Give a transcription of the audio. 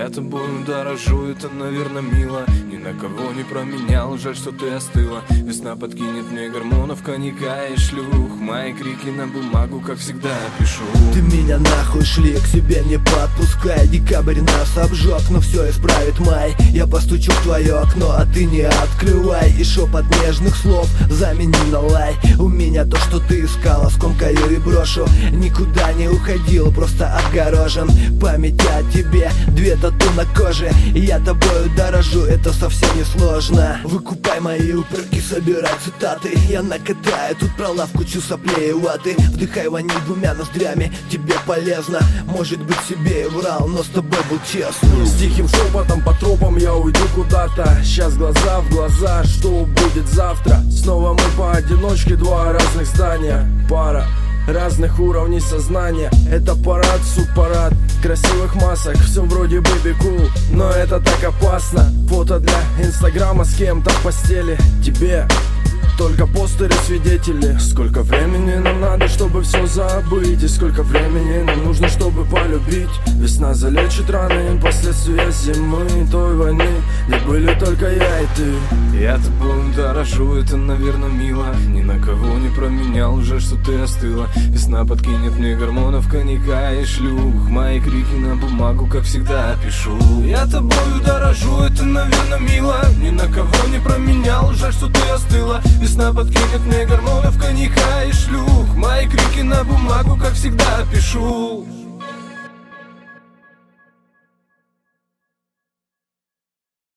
Я тобою дорожу, это, наверное, мило. Ни на кого не променял, жаль, что ты остыла. Весна подкинет мне гормонов, коньяка и шлюх. Мои крики на бумагу, как всегда, пишу. Ты меня нахуй шли, к себе не подпускай. Декабрь нас обжег, но все исправит май. Я постучу в твое окно, а ты не открывай. И шепот нежных слов замени на лай. У меня то, что ты искала, скомкаю и брошу. Никуда не уходил, просто отгорожен. Память о тебе, 2 тату на коже. Я тобою дорожу, это совсем не сложно. Выкупай мои упреки, собирай цитаты. Я накатаю тут про лавку, кучу соплей и ваты. Вдыхай ваниль 2 ноздрями, тебе полезно. Может быть, себе и врал, но с тобой был честным. С тихим шепотом по тропам я уйду куда-то. Сейчас глаза в глаза, что будет завтра? Снова мы поодиночке, 2 разных здания. Пара разных уровней сознания. Это парад, суд-парад красивых масок. Все вроде baby cool, но это так опасно. Фото для инстаграма с кем-то в постели. Тебе только постеры, свидетели. Сколько времени нам надо, чтобы все забыть? И сколько времени нам нужно, чтобы полюбить? Весна залечит раны, последствия зимы, той войны, где были только я и ты. Я тобою дорожу, это, наверное, мило. Ни на кого не променял, жаль, что ты остыла. Весна подкинет мне гормонов, коньяка и шлюх. Мои крики на бумагу, как всегда, пишу. Я тобою дорожу, это, наверное, мило. Ни на кого не променял, жаль, что ты остыла. Весна подкинет мне гормонов, коньяка и шлюх. Мои крики на бумагу, как всегда, пишу.